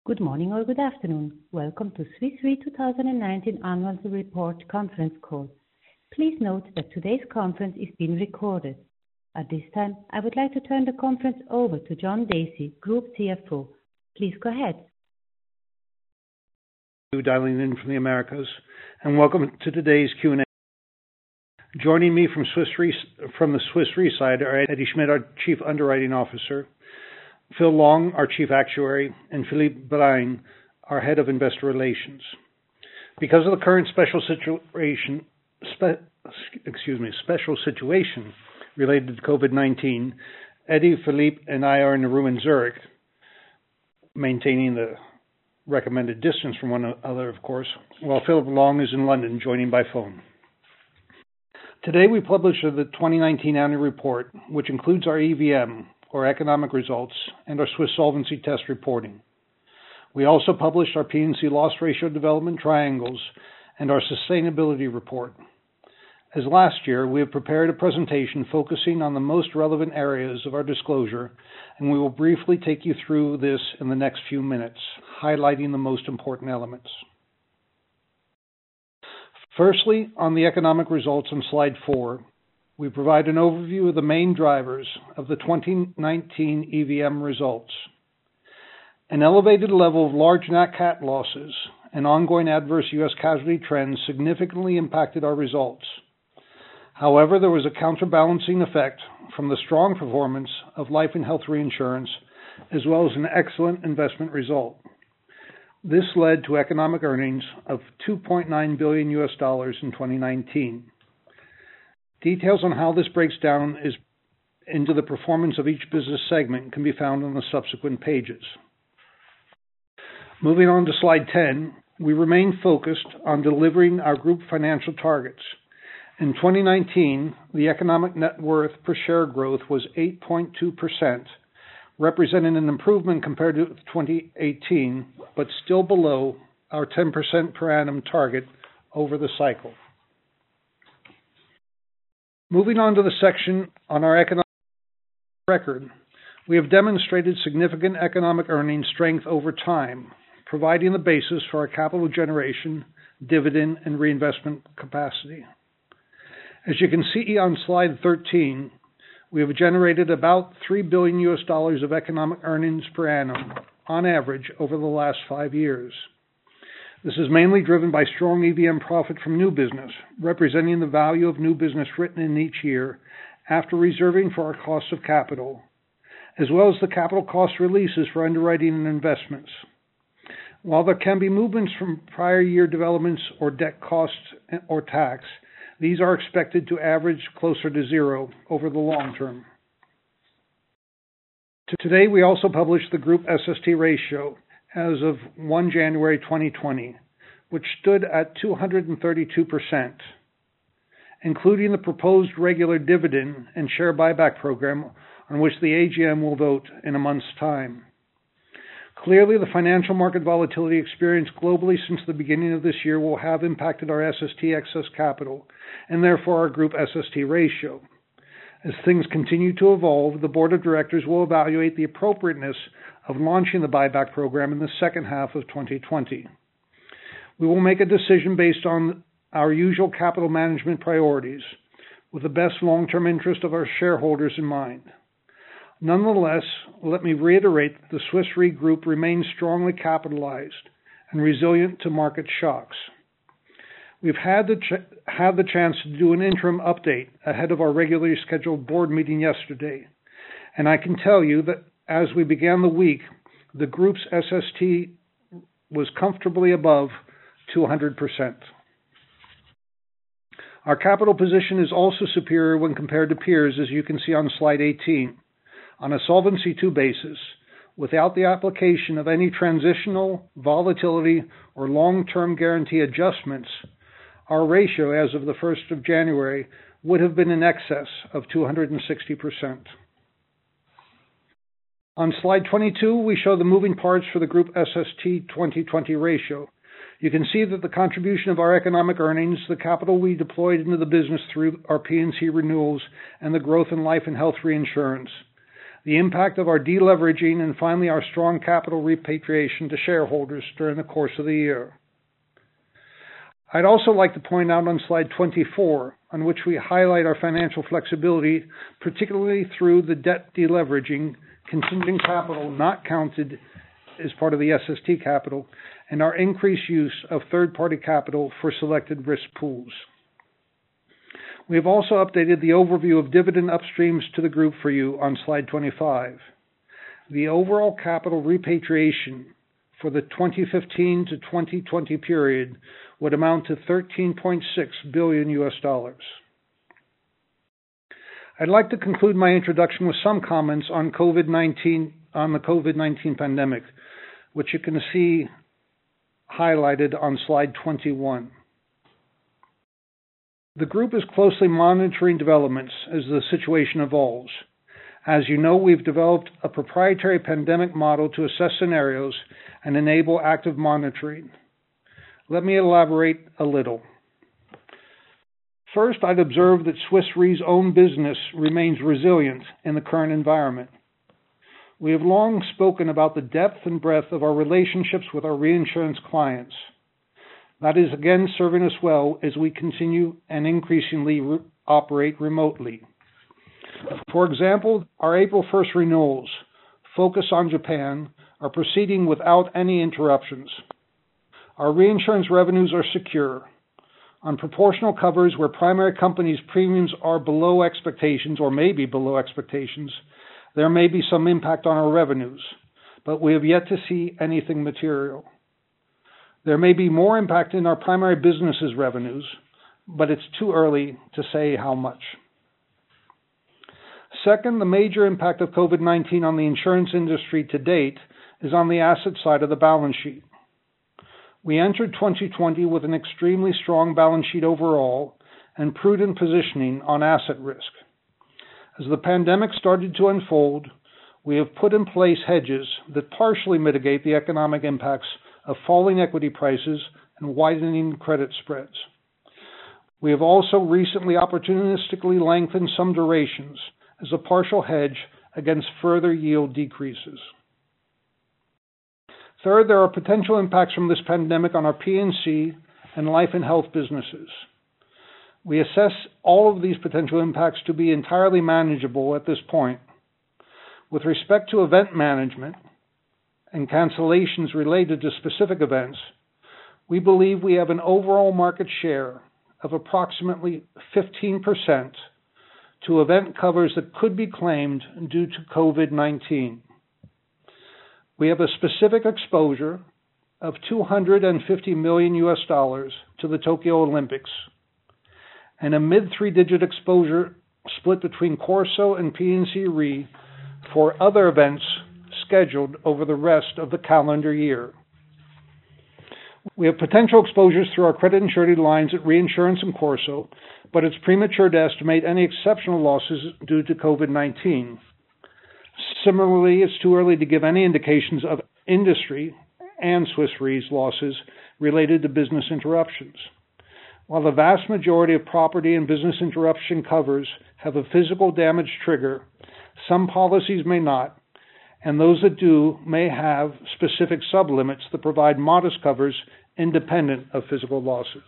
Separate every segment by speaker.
Speaker 1: Good morning or good afternoon. Welcome to Swiss Re 2019 Annual Report conference call. Please note that today's conference is being recorded. At this time, I would like to turn the conference over to John Dacey, Group CFO. Please go ahead.
Speaker 2: Dialing in from the Americas, and welcome to today's Q&A. Joining me from the Swiss Re side are Eddie Schmidt, our Chief Underwriting Officer, Phil Long, our Chief Actuary, and Philippe Brahin, our Head of Investor Relations. Because of the current special situation related to COVID-19, Eddie, Philippe, and I are in a room in Zurich, maintaining the recommended distance from one another, of course, while Philip Long is in London, joining by phone. Today we publish the 2019 annual report, which includes our EVM, or economic results, and our Swiss Solvency Test reporting. We also published our P&C loss ratio development triangles and our sustainability report. As last year, we have prepared a presentation focusing on the most relevant areas of our disclosure, and we will briefly take you through this in the next few minutes, highlighting the most important elements. Firstly, on the economic results on slide 4, we provide an overview of the main drivers of the 2019 EVM results. An elevated level of large Nat Cat losses and ongoing adverse U.S. casualty trends significantly impacted our results. However, there was a counterbalancing effect from the strong performance of life and health reinsurance, as well as an excellent investment result. This led to economic earnings of $2.9 billion in 2019. Details on how this breaks down into the performance of each business segment can be found on the subsequent pages. Moving on to slide 10, we remain focused on delivering our group financial targets. In 2019, the economic net worth per share growth was 8.2%, representing an improvement compared to 2018, but still below our 10% per annum target over the cycle. Moving on to the section on our economic record, we have demonstrated significant economic earnings strength over time, providing the basis for our capital generation, dividend, and reinvestment capacity. As you can see on slide 13, we have generated about $3 billion of economic earnings per annum on average over the last 5 years. This is mainly driven by strong EVM profit from new business, representing the value of new business written in each year after reserving for our cost of capital, as well as the capital cost releases for underwriting and investments. While there can be movements from prior year developments or debt costs or tax, these are expected to average closer to zero over the long term. Today we also published the group SST ratio as of 1 January 2020, which stood at 232%, including the proposed regular dividend and share buyback program on which the AGM will vote in a month's time. Clearly, the financial market volatility experienced globally since the beginning of this year will have impacted our SST excess capital, and therefore our group SST ratio. As things continue to evolve, the Board of Directors will evaluate the appropriateness of launching the buyback program in the second half of 2020. We will make a decision based on our usual capital management priorities, with the best long-term interest of our shareholders in mind. Nonetheless, let me reiterate that the Swiss Re Group remains strongly capitalized and resilient to market shocks. We've had the chance to do an interim update ahead of our regularly scheduled board meeting yesterday, and I can tell you that as we began the week, the group's SST was comfortably above 200%. Our capital position is also superior when compared to peers, as you can see on slide 18. On a Solvency II basis, without the application of any transitional, volatility, or long-term guarantee adjustments, our ratio as of the 1st of January would have been in excess of 260%. On slide 22, we show the moving parts for the group SST 2020 ratio. You can see that the contribution of our economic earnings, the capital we deployed into the business through our P&C renewals, and the growth in life and health reinsurance. the impact of our deleveraging, and finally our strong capital repatriation to shareholders during the course of the year. I'd also like to point out on slide 24, on which we highlight our financial flexibility, particularly through the debt deleveraging, contingent capital not counted as part of the SST capital, and our increased use of third-party capital for selected risk pools. We have also updated the overview of dividend upstreams to the group for you on slide 25. The overall capital repatriation for the 2015 to 2020 period would amount to $13.6 billion. I'd like to conclude my introduction with some comments on the COVID-19 pandemic, which you can see highlighted on slide 21. The group is closely monitoring developments as the situation evolves. As you know, we've developed a proprietary pandemic model to assess scenarios and enable active monitoring. Let me elaborate a little. First, I'd observe that Swiss Re's own business remains resilient in the current environment. We have long spoken about the depth and breadth of our relationships with our reinsurance clients. That is again serving us well as we continue and increasingly operate remotely. For example, our April 1st renewals, focus on Japan, are proceeding without any interruptions. Our reinsurance revenues are secure. On proportional covers where primary companies' premiums are below expectations or may be below expectations, there may be some impact on our revenues, but we have yet to see anything material. There may be more impact in our primary businesses' revenues, but it's too early to say how much. Second, the major impact of COVID-19 on the insurance industry to date is on the asset side of the balance sheet. We entered 2020 with an extremely strong balance sheet overall and prudent positioning on asset risk. As the pandemic started to unfold, we have put in place hedges that partially mitigate the economic impacts of falling equity prices and widening credit spreads. We have also recently opportunistically lengthened some durations as a partial hedge against further yield decreases. Third, there are potential impacts from this pandemic on our P&C and life and health businesses. We assess all of these potential impacts to be entirely manageable at this point. With respect to event management and cancellations related to specific events, we believe we have an overall market share of approximately 15% to event covers that could be claimed due to COVID-19. We have a specific exposure of $250 million to the Tokyo Olympics and a mid-three-digit exposure split between Corso and P&C Re for other events scheduled over the rest of the calendar year. We have potential exposures through our credit and surety lines at Reinsurance and Corso, but it's premature to estimate any exceptional losses due to COVID-19. Similarly, it's too early to give any indications of industry and Swiss Re's losses related to business interruptions. While the vast majority of property and business interruption covers have a physical damage trigger, some policies may not, and those that do may have specific sublimits that provide modest covers independent of physical losses.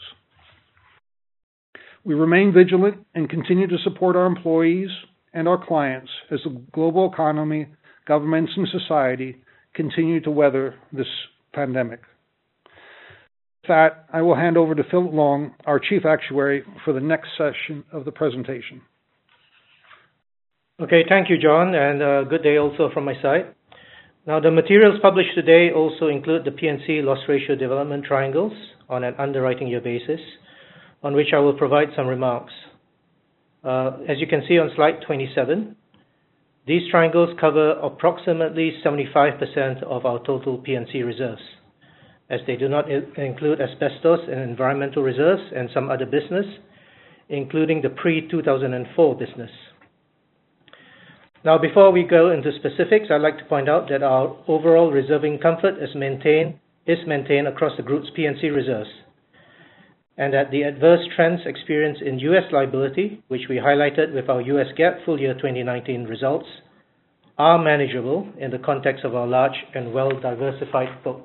Speaker 2: We remain vigilant and continue to support our employees and our clients as the global economy, governments, and society continue to weather this pandemic. With that, I will hand over to Philip Long, our Chief Actuary, for the next session of the presentation.
Speaker 3: Okay, thank you, John, and good day also from my side. Now, the materials published today also include the P&C loss ratio development triangles on an underwriting year basis, on which I will provide some remarks. As you can see on slide 27, these triangles cover approximately 75% of our total P&C reserves, as they do not include asbestos and environmental reserves and some other business, including the pre-2004 business. Now, before we go into specifics, I'd like to point out that our overall reserving comfort is maintained across the group's P&C reserves, and that the adverse trends experienced in U.S. liability, which we highlighted with our U.S. GAAP full year 2019 results, are manageable in the context of our large and well-diversified book.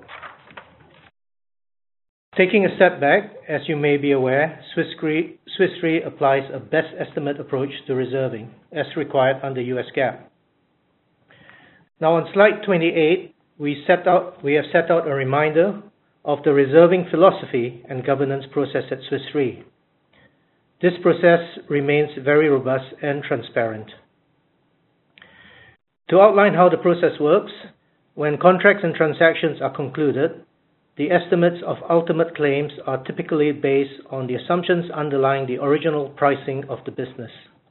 Speaker 3: Taking a step back, as you may be aware, Swiss Re applies a best estimate approach to reserving, as required under US GAAP. Now on slide 28, we have set out a reminder of the reserving philosophy and governance process at Swiss Re. This process remains very robust and transparent. To outline how the process works, when contracts and transactions are concluded, the estimates of ultimate claims are typically based on the assumptions underlying the original pricing of the business.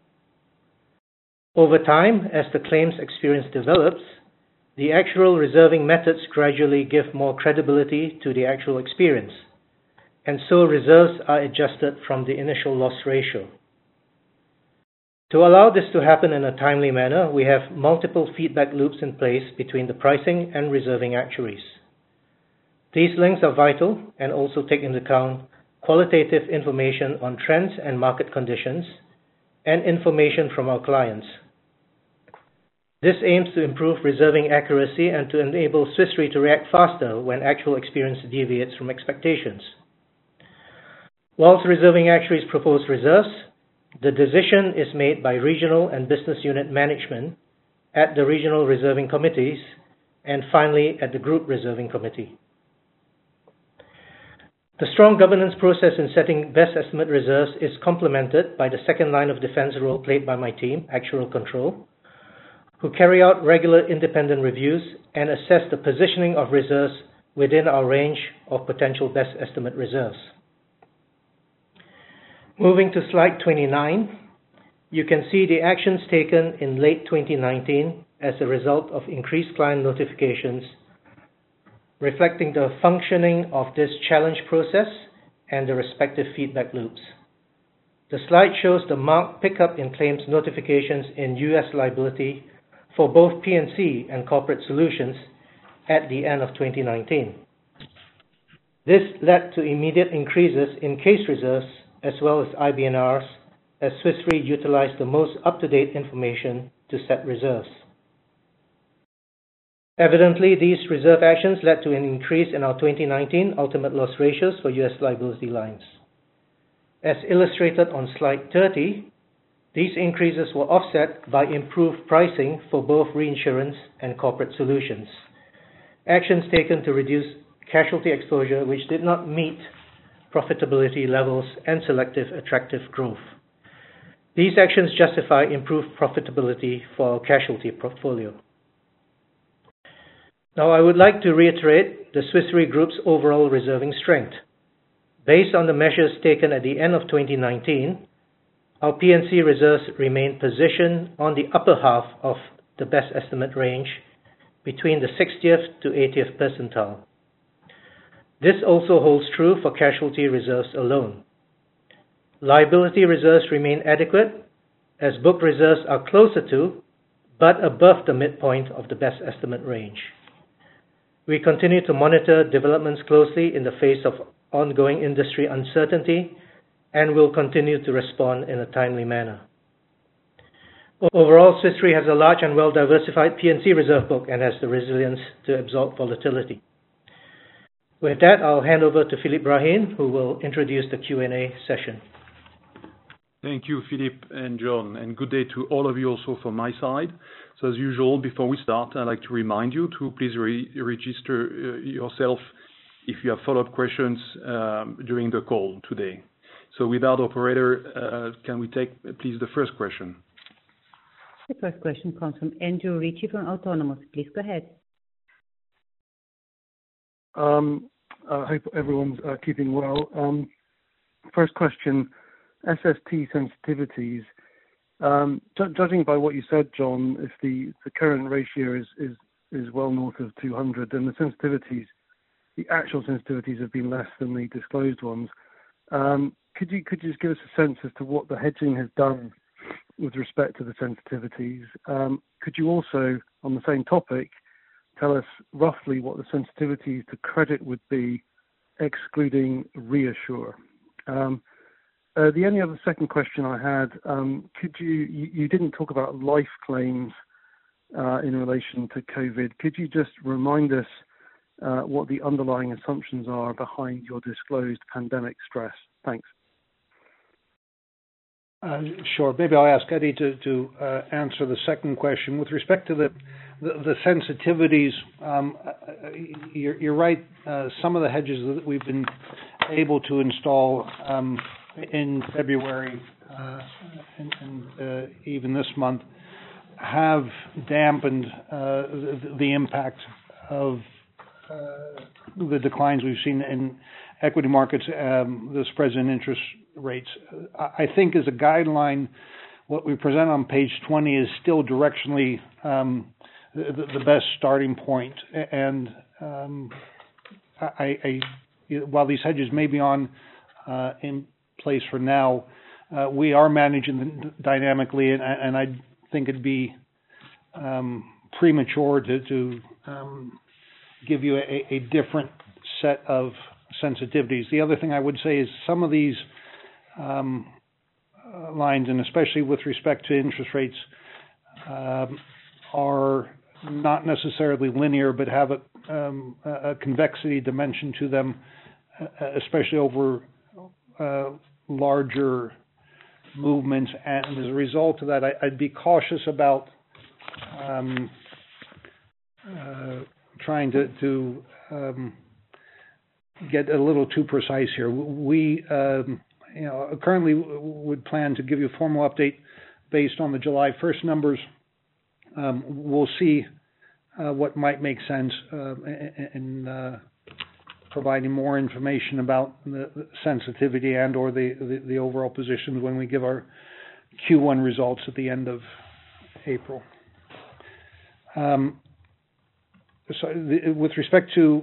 Speaker 3: Over time, as the claims experience develops, the actual reserving methods gradually give more credibility to the actual experience, and so reserves are adjusted from the initial loss ratio. To allow this to happen in a timely manner, we have multiple feedback loops in place between the pricing and reserving actuaries. These links are vital and also take into account qualitative information on trends and market conditions and information from our clients. This aims to improve reserving accuracy and to enable Swiss Re to react faster when actual experience deviates from expectations. Whilst reserving actuaries propose reserves, the decision is made by regional and business unit management at the regional reserving committees and finally at the group reserving committee. The strong governance process in setting best estimate reserves is complemented by the second line of defense role played by my team, Actuarial Control, who carry out regular independent reviews and assess the positioning of reserves within our range of potential best estimate reserves. Moving to slide 29, you can see the actions taken in late 2019 as a result of increased client notifications, reflecting the functioning of this challenge process and the respective feedback loops. The slide shows the marked pickup in claims notifications in US liability for both P&C and corporate solutions at the end of 2019. This led to immediate increases in case reserves as well as IBNRs as Swiss Re utilized the most up-to-date information to set reserves. Evidently, these reserve actions led to an increase in our 2019 ultimate loss ratios for US liability lines. As illustrated on slide 30, these increases were offset by improved pricing for both reinsurance and corporate solutions, actions taken to reduce casualty exposure which did not meet profitability levels and selective attractive growth. These actions justify improved profitability for our casualty portfolio. Now, I would like to reiterate the Swiss Re Group's overall reserving strength. Based on the measures taken at the end of 2019, our P&C reserves remain positioned on the upper half of the best estimate range between the 60th to 80th percentile. This also holds true for casualty reserves alone. Liability reserves remain adequate as book reserves are closer to but above the midpoint of the best estimate range. We continue to monitor developments closely in the face of ongoing industry uncertainty and will continue to respond in a timely manner. Overall, Swiss Re has a large and well-diversified P&C reserve book and has the resilience to absorb volatility. With that, I'll hand over to Philippe Brahin, who will introduce the Q&A session.
Speaker 4: Thank you, Philippe and John, and good day to all of you also from my side. So as usual, before we start, I'd like to remind you to please register yourself if you have follow-up questions during the call today. So without operator, can we take, please, the first question?
Speaker 1: The first question comes from Andrew Ritchie from Autonomous. Please go ahead.
Speaker 5: I hope everyone's keeping well. First question, SST sensitivities. Judging by what you said, John, if the current ratio is well north of 200, then the sensitivities, the actual sensitivities have been less than the disclosed ones. Could you just give us a sense as to what the hedging has done with respect to the sensitivities? Could you also, on the same topic, tell us roughly what the sensitivities to credit would be, excluding ReAssure? The only other second question I had, you didn't talk about life claims in relation to COVID. Could you just remind us what the underlying assumptions are behind your disclosed pandemic stress? Thanks.
Speaker 2: Sure. Maybe I'll ask Eddie to answer the second question. With respect to the sensitivities, you're right. Some of the hedges that we've been able to install in February and even this month have dampened the impact of the declines we've seen in equity markets, the spreads in interest rates. I think as a guideline, what we present on page 20 is still directionally the best starting point. And while these hedges may be in place for now, we are managing them dynamically, and I think it'd be premature to give you a different set of sensitivities. The other thing I would say is some of these lines, and especially with respect to interest rates, are not necessarily linear, but have a convexity dimension to them, especially over larger movements. And as a result of that, I'd be cautious about trying to get a little too precise here. We currently would plan to give you a formal update based on the July 1st numbers. We'll see what might make sense in providing more information about the sensitivity and or the overall positions when we give our Q1 results at the end of April. With respect to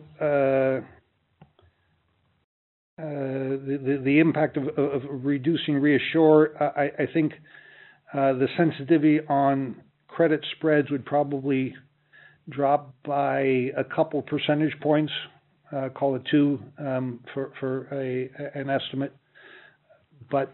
Speaker 2: the impact of reducing ReAssure, I think the sensitivity on credit spreads would probably drop by a couple percentage points, call it 2 for an estimate. But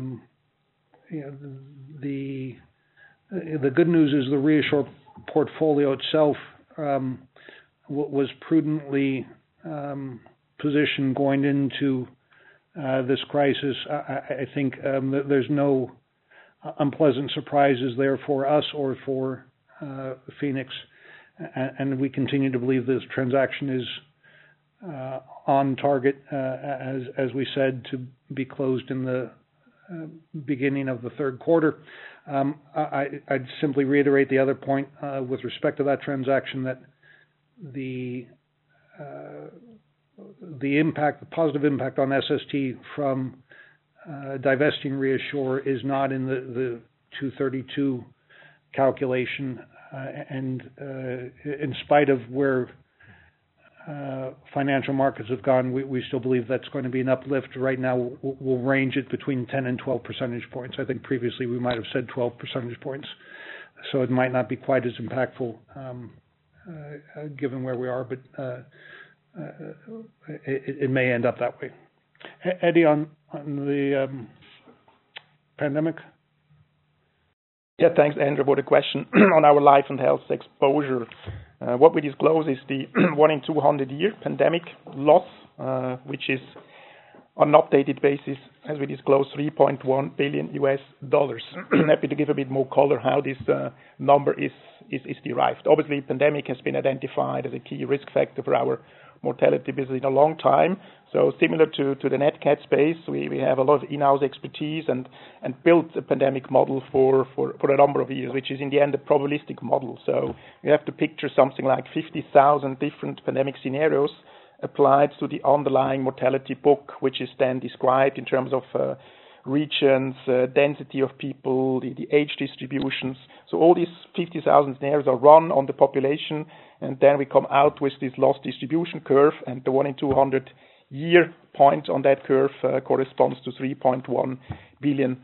Speaker 2: the good news is the ReAssure portfolio itself was prudently positioned going into this crisis. I think there's no unpleasant surprises there for us or for Phoenix, and we continue to believe this transaction is on target, as we said, to be closed in the beginning of the third quarter. I'd simply reiterate the other point with respect to that transaction, that the positive impact on SST from divesting ReAssure is not in the 232 calculation, and in spite of where financial markets have gone, we still believe that's going to be an uplift. Right now, we'll range it between 10 and 12 percentage points. I think previously we might have said 12 percentage points, so it might not be quite as impactful given where we are, but it may end up that way. Eddie, on the pandemic?
Speaker 6: Yeah, thanks, Andrew, for the question on our life and health exposure. What we disclose is the 1 in 200 year pandemic loss, which is on an updated basis, as we disclose, $3.1 billion. Happy to give a bit more color how this number is derived. Obviously, pandemic has been identified as a key risk factor for our mortality business in a long time. So similar to the NatCat space, we have a lot of in-house expertise and built a pandemic model for a number of years, which is in the end a probabilistic model. So you have to picture something like 50,000 different pandemic scenarios applied to the underlying mortality book, which is then described in terms of regions, density of people, the age distributions. So all these 50,000 scenarios are run on the population, and then we come out with this loss distribution curve, and the 1 in 200 year point on that curve corresponds to $3.1 billion.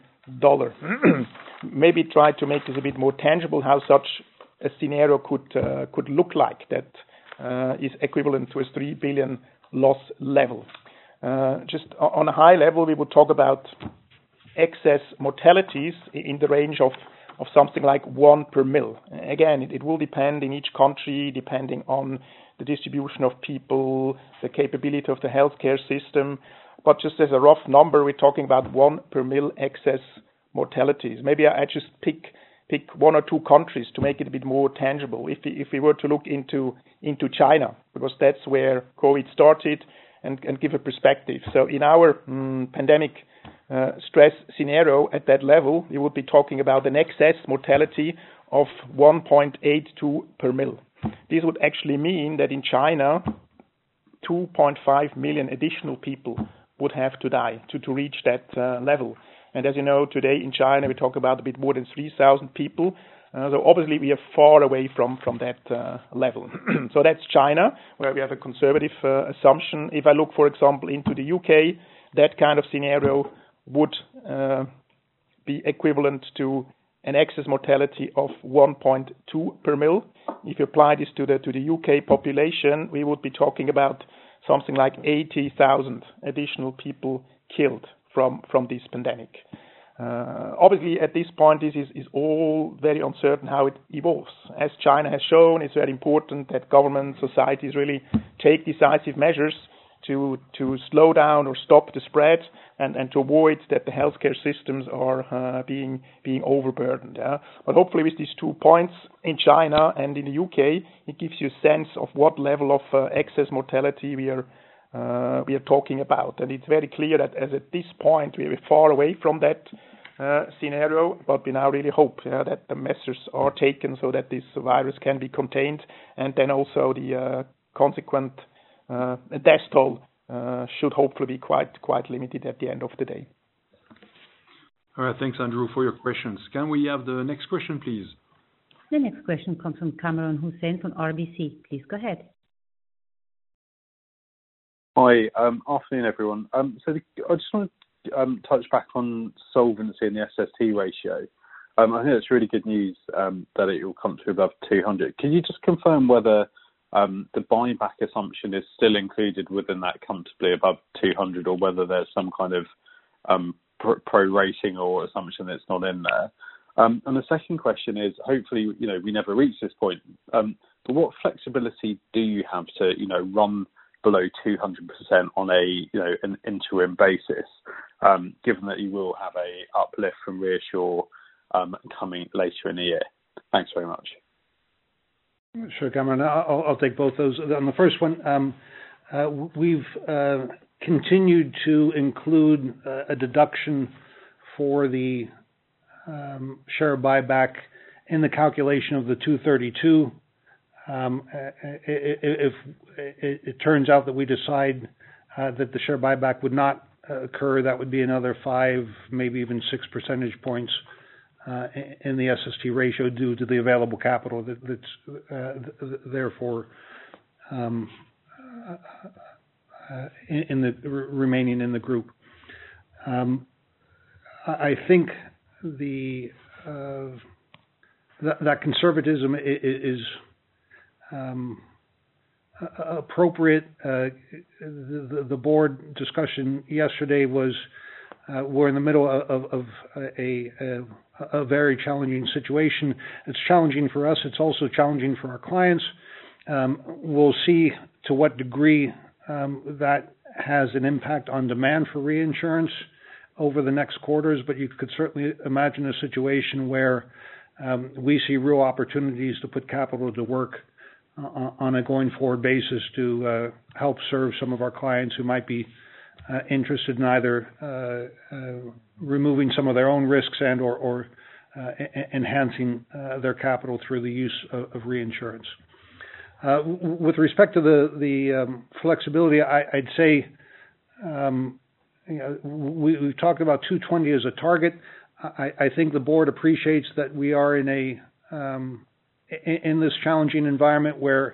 Speaker 6: Maybe try to make this a bit more tangible, how such a scenario could look like that is equivalent to a 3 billion loss level. Just on a high level, we would talk about excess mortalities in the range of of something like 1 per mil. Again, it will depend in each country, depending on the distribution of people, the capability of the healthcare system. But just as a rough number, we're talking about 1 per mil excess mortalities. Maybe I just pick one or two countries to make it a bit more tangible. If we were to look into China, because that's where COVID started, and give a perspective. So in our pandemic stress scenario at that level, we would be talking about an excess mortality of 1.82 per mil. This would actually mean that in China, 2.5 million additional people would have to die to reach that level. And as you know, today in China, we talk about a bit more than 3,000 people. So obviously, we are far away from that level. So that's China, where we have a conservative assumption. If I look, for example, into the UK, that kind of scenario would be equivalent to an excess mortality of 1.2 per mil. If you apply this to the UK population, we would be talking about something like 80,000 additional people killed from this pandemic. Obviously, at this point, this is all very uncertain how it evolves. As China has shown, it's very important that governments, societies really take decisive measures to slow down or stop the spread and to avoid that the healthcare systems are being overburdened. Yeah? But hopefully with these 2 points in China and in the UK, it gives you a sense of what level of excess mortality we are talking about. And it's very clear that as at this point we are far away from that scenario, but we now really hope that the measures are taken so that this virus can be contained, and then also the consequent death toll should hopefully be quite limited at the end of the day.
Speaker 4: All right, thanks, Andrew, for your questions. Can we have the next question, please?
Speaker 1: The next question comes from Kamran Hussein from RBC. Please go ahead.
Speaker 7: Hi, afternoon, everyone. I just want to touch back on solvency and the SST ratio. I think it's really good news that it will come to above 200. Can you just confirm whether the buyback assumption is still included within that comfortably above 200, or whether there's some kind of pro-rating or assumption that's not in there? And the second question is, hopefully, we never reach this point, but what flexibility do you have to, run below 200% on an interim basis, given that you will have a uplift from ReAssure coming later in the year? Thanks very much.
Speaker 2: Sure, Cameron. I'll take both those. On the first one, we've continued to include a deduction for the share buyback in the calculation of the 232. If it turns out that we decide that the share buyback would not occur, that would be another 5, maybe even 6 percentage points in the SST ratio due to the available capital that's therefore in the remaining in the group. I think that conservatism is appropriate. The board discussion yesterday was we're in the middle of a very challenging situation. It's challenging for us. It's also challenging for our clients. We'll see to what degree that has an impact on demand for reinsurance over the next quarters, but you could certainly imagine a situation where we see real opportunities to put capital to work on a going forward basis to help serve some of our clients who might be interested in either removing some of their own risks and or enhancing their capital through the use of reinsurance. With respect to the flexibility, I'd say we've talked about 220 as a target. I think the board appreciates that we are in this challenging environment where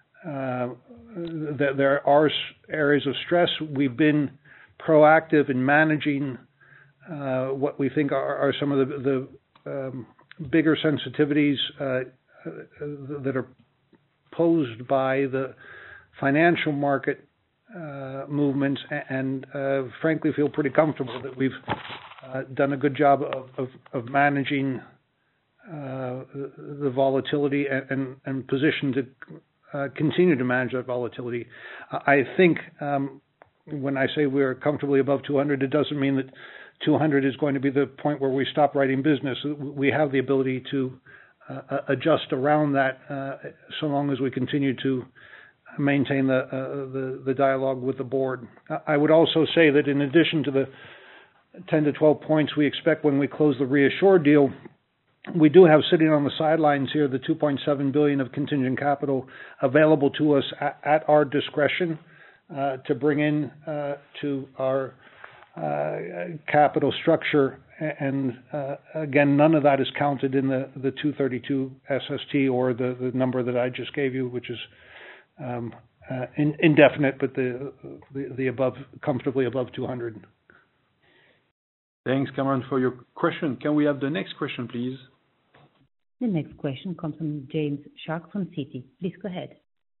Speaker 2: there are areas of stress. We've been proactive in managing what we think are some of the bigger sensitivities that are posed by the financial market movements, and frankly feel pretty comfortable that we've done a good job of managing the volatility and positioned to continue to manage that volatility. I think when I say we're comfortably above 200, it doesn't mean that 200 is going to be the point where we stop writing business. We have the ability to adjust around that so long as we continue to maintain the dialogue with the board. I would also say that in addition to the 10 to 12 points we expect when we close the ReAssure deal, we do have sitting on the sidelines here the 2.7 billion of contingent capital available to us at our discretion to bring in to our capital structure. And again, none of that is counted in the 232 SST or the number that I just gave you, which is indefinite, but the above, comfortably above 200.
Speaker 4: Thanks, Cameron, for your question. Can we have the next question, please?
Speaker 1: The next question comes from James Shuck from Citi. Please go ahead.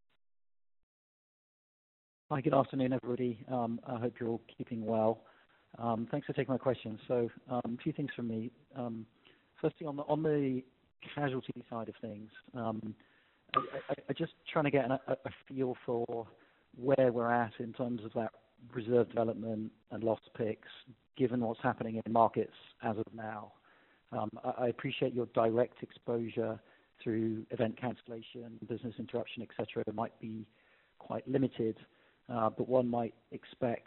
Speaker 8: Hi, good afternoon, everybody. I hope you're all keeping well. Thanks for taking my question. So, a few things from me. Firstly, on the casualty side of things, I just trying to get a feel for where we're at in terms of that reserve development and loss picks, given what's happening in markets as of now. I appreciate your direct exposure through event cancellation, business interruption, etc. might be quite limited, but one might expect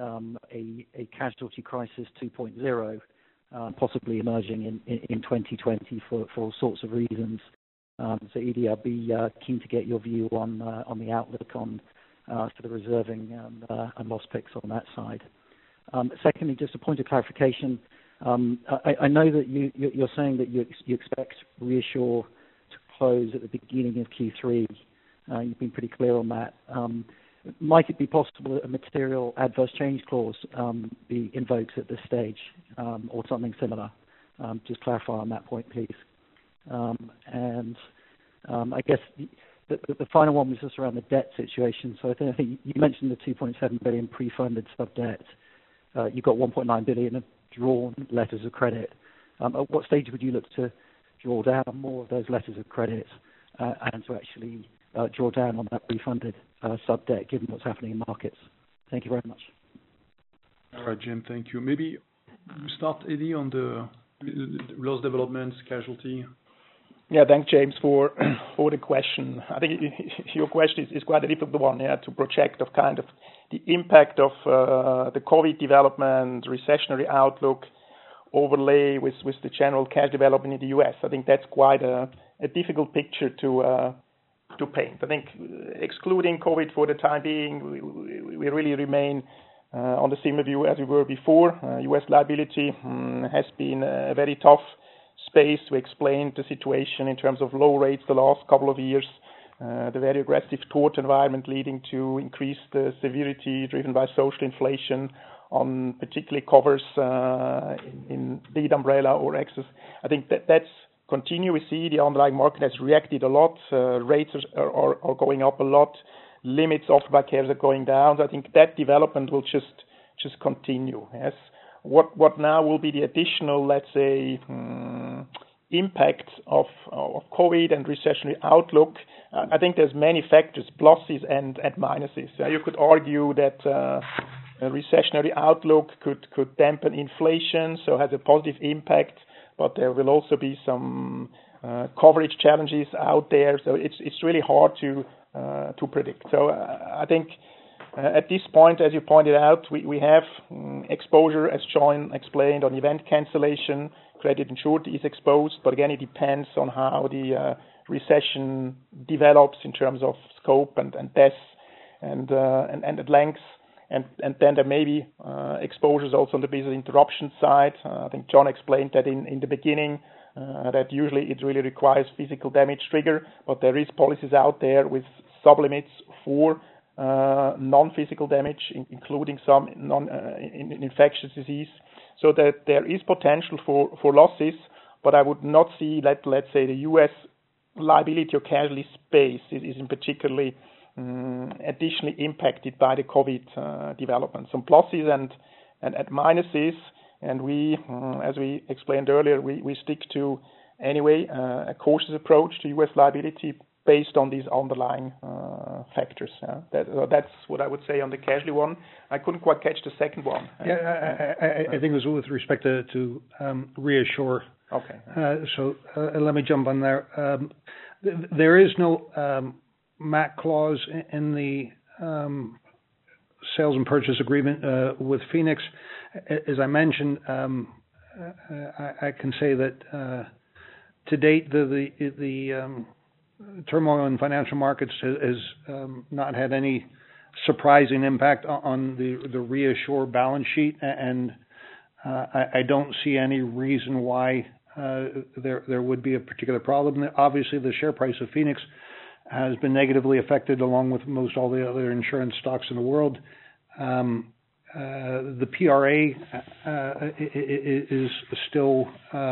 Speaker 8: a casualty crisis 2.0 possibly emerging in 2020 for all sorts of reasons. So, Edie, I'd be keen to get your view on the outlook on for the reserving and loss picks on that side. Secondly, just a point of clarification. I know that you're saying that you expect ReAssure to close at the beginning of Q3. You've been pretty clear on that. Might it be possible that a material adverse change clause be invoked at this stage, or something similar? Just clarify on that point, please. And I guess the final one was just around the debt situation. So I think you mentioned the 2.7 billion pre-funded sub-debt. You've got 1.9 billion of drawn letters of credit. At what stage would you look to draw down more of those letters of credit and to actually draw down on that pre-funded sub-debt, given what's happening in markets? Thank you very much.
Speaker 4: All right, Jim, thank you. Maybe start, Eddie, on the loss developments, casualty.
Speaker 6: Yeah, thanks, James, for the question. I think your question is quite a difficult one, to project of kind of the impact of the COVID development, recessionary outlook, overlay with the general cash development in the US. I think that's quite a difficult picture to paint. I think excluding COVID for the time being, we really remain on the same view as we were before. US liability has been a very tough space. We explained the situation in terms of low rates the last couple of years, the very aggressive tort environment leading to increased severity driven by social inflation on particularly covers in lead umbrella or excess. I think that's continue. We see the underlying market has reacted a lot. Rates are going up a lot. Limits offered by carriers are going down. So I think that development will just continue. Yes. What now will be the additional, let's say, impact of COVID and recessionary outlook? I think there's many factors, pluses and minuses. You could argue that a recessionary outlook could dampen inflation, so has a positive impact, but there will also be some coverage challenges out there. So it's really hard to predict. So I think at this point, as you pointed out, we have exposure, as John explained, on event cancellation. Credit insured is exposed, but again, it depends on how the recession develops in terms of scope and deaths and at length. And then there may be exposures also on the business interruption side. I think John explained that in the beginning, that usually it really requires physical damage trigger, but there is policies out there with sublimits for non-physical damage, including some infectious disease, so that there is potential for losses, but I would not see let's say the U.S. liability or casualty space is in particularly additionally impacted by the COVID development. Some pluses and minuses, and we, as we explained earlier, we stick to anyway a cautious approach to U.S. liability based on these underlying factors. That's what I would say on the casualty one. I couldn't quite catch the second one.
Speaker 2: I think it was with respect to ReAssure.
Speaker 6: Okay.
Speaker 2: So let me jump on there. There is no MAC clause in the sales and purchase agreement with Phoenix. As I mentioned, I can say that to date the turmoil in financial markets has not had any surprising impact on the ReAssure balance sheet, and I don't see any reason why there would be a particular problem. Obviously, the share price of Phoenix has been negatively affected, along with most all the other insurance stocks in the world. The PRA is still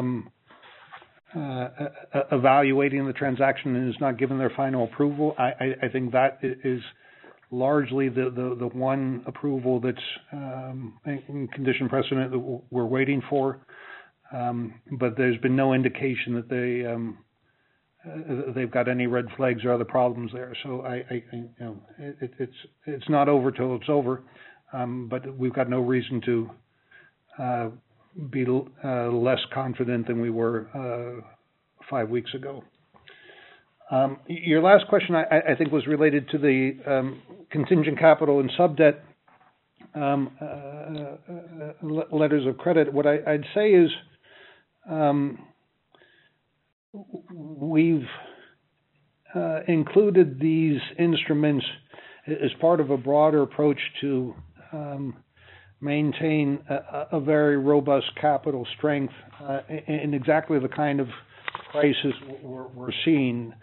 Speaker 2: evaluating the transaction and has not given their final approval. I think that is largely the one approval that's in condition precedent that we're waiting for. But there's been no indication that they've got any red flags or other problems there. So it's not over till it's over. But we've got no reason to be less confident than we were 5 weeks ago. Your last question, I think, was related to the contingent capital and subdebt letters of credit. What I'd say is we've included these instruments as part of a broader approach to maintain a very robust capital strength in exactly the kind of crisis we're seeing.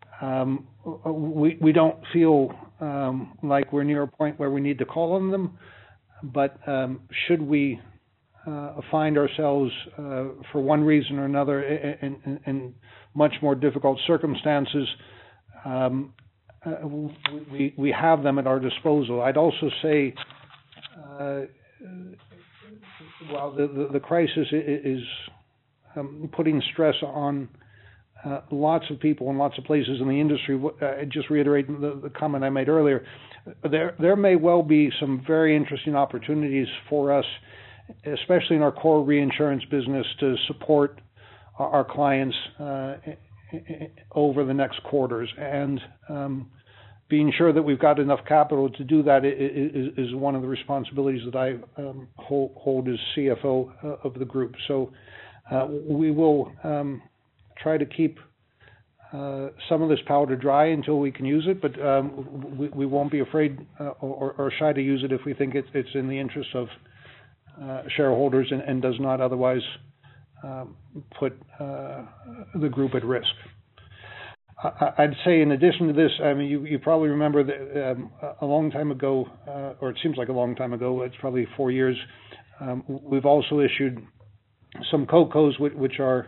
Speaker 2: We don't feel like we're near a point where we need to call on them, but should we find ourselves for one reason or another in much more difficult circumstances, we have them at our disposal. I'd also say while the crisis is putting stress on lots of people in lots of places in the industry, just reiterating the comment I made earlier, there may well be some very interesting opportunities for us, especially in our core reinsurance business, to support our clients over the next quarters. And being sure that we've got enough capital to do that is one of the responsibilities that I hold as CFO of the group. So we will try to keep some of this powder dry until we can use it, but we won't be afraid or shy to use it if we think it's in the interest of shareholders and does not otherwise put the group at risk. I'd say in addition to this, I mean, you probably remember that a long time ago, or it seems like a long time ago, it's probably 4 years, we've also issued some CoCos which are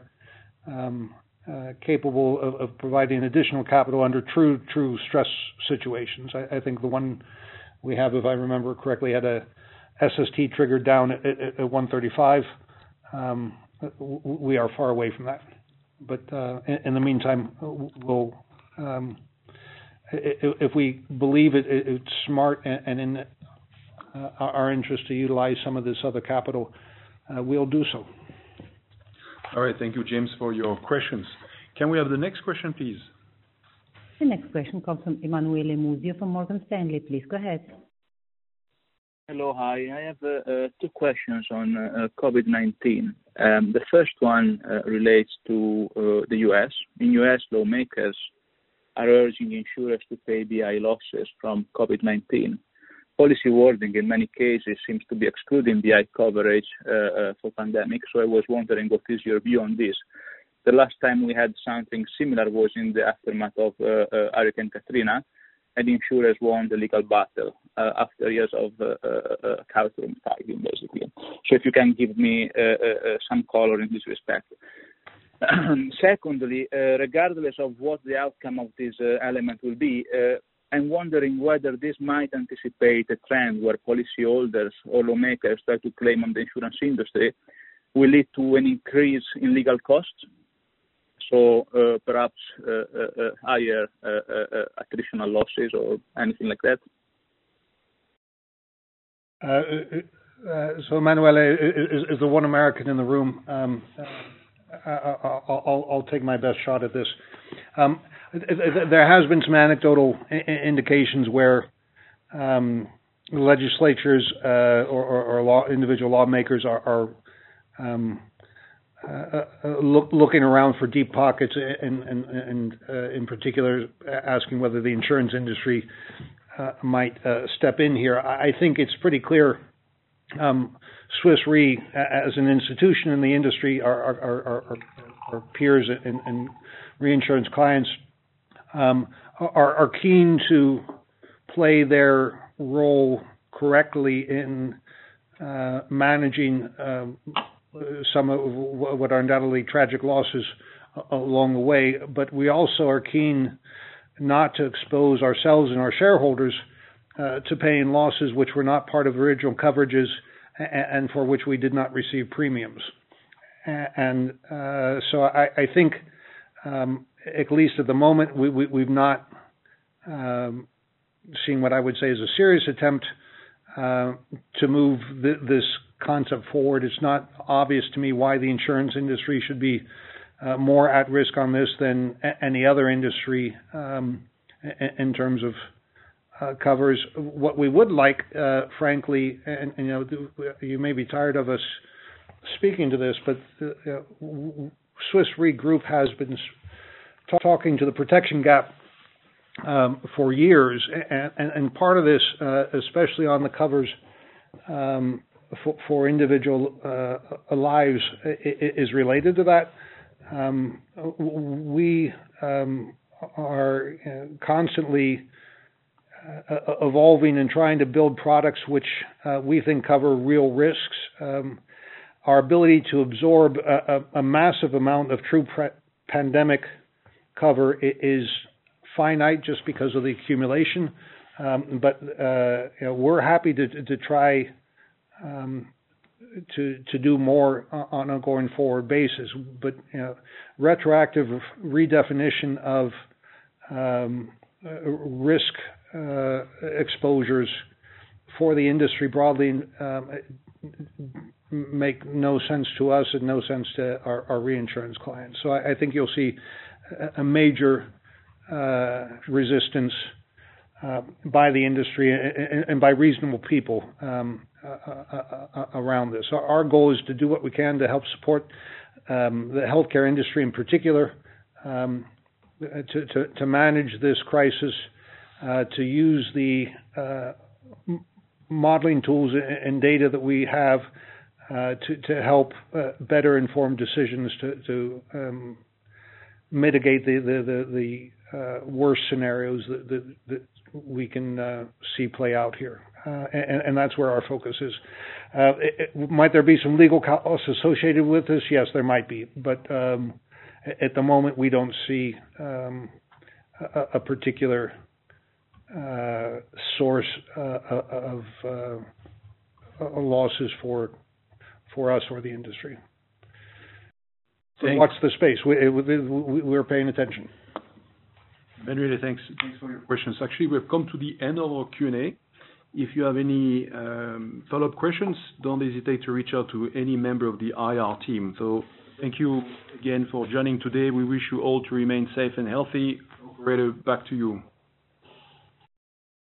Speaker 2: capable of providing additional capital under true stress situations. I think the one we have, if I remember correctly, had a SST triggered down at 135. We are far away from that. But in the meantime, we'll, if we believe it's smart and in our interest to utilize some of this other capital, we'll do so.
Speaker 4: All right, thank you, James, for your questions. Can we have the next question, please?
Speaker 1: The next question comes from Emanuele Musio from Morgan Stanley. Please go ahead.
Speaker 9: Hello, hi. I have two questions on COVID-19. The first one relates to the U.S. In U.S., lawmakers are urging insurers to pay BI losses from COVID-19. Policy wording in many cases seems to be excluding BI coverage for pandemic, so I was wondering what is your view on this. The last time we had something similar was in the aftermath of Hurricane Katrina, and insurers won the legal battle after years of courtroom fighting, basically. So if you can give me some color in this respect. Secondly, regardless of what the outcome of this element will be, I'm wondering whether this might anticipate a trend where policyholders or lawmakers try to claim on the insurance industry will lead to an increase in legal costs. also perhaps higher attritional losses or anything like that?
Speaker 2: So Emanuele is the one American in the room. I'll take my best shot at this. There has been some anecdotal indications where legislatures or individual lawmakers are looking around for deep pockets, and in particular asking whether the insurance industry might step in here. I think it's pretty clear. Swiss Re, as an institution in the industry, our peers and reinsurance clients are keen to play their role correctly in managing some of what are undoubtedly tragic losses along the way. But we also are keen not to expose ourselves and our shareholders to paying losses which were not part of original coverages and for which we did not receive premiums. And so I think, at least at the moment, we've not seen what I would say is a serious attempt to move this concept forward. It's not obvious to me why the insurance industry should be more at risk on this than any other industry in terms of covers. What we would like, frankly, and you may be tired of us speaking to this, but Swiss Re Group has been talking to the protection gap for years, and part of this, especially on the covers for individual lives, is related to that. We are constantly evolving and trying to build products which we think cover real risks. Our ability to absorb a massive amount of true pandemic cover is finite just because of the accumulation. But we're happy to try to do more on a going forward basis. But retroactive redefinition of risk exposures for the industry broadly make no sense to us and no sense to our reinsurance clients. So I think you'll see a major resistance by the industry and by reasonable people around this. Our goal is to do what we can to help support the healthcare industry in particular, to manage this crisis, to use the modeling tools and data that we have to help better inform decisions to mitigate the worst scenarios that we can see play out here. And that's where our focus is. Might there be some legal costs associated with this? Yes, there might be. But at the moment, we don't see a particular source of losses for us or the industry. So watch the space. We're paying attention.
Speaker 4: Emanuele, thanks for your questions. Actually, we've come to the end of our Q&A. If you have any follow-up questions, don't hesitate to reach out to any member of the IR team. So thank you again for joining today. We wish you all to remain safe and healthy. Operator, back to you.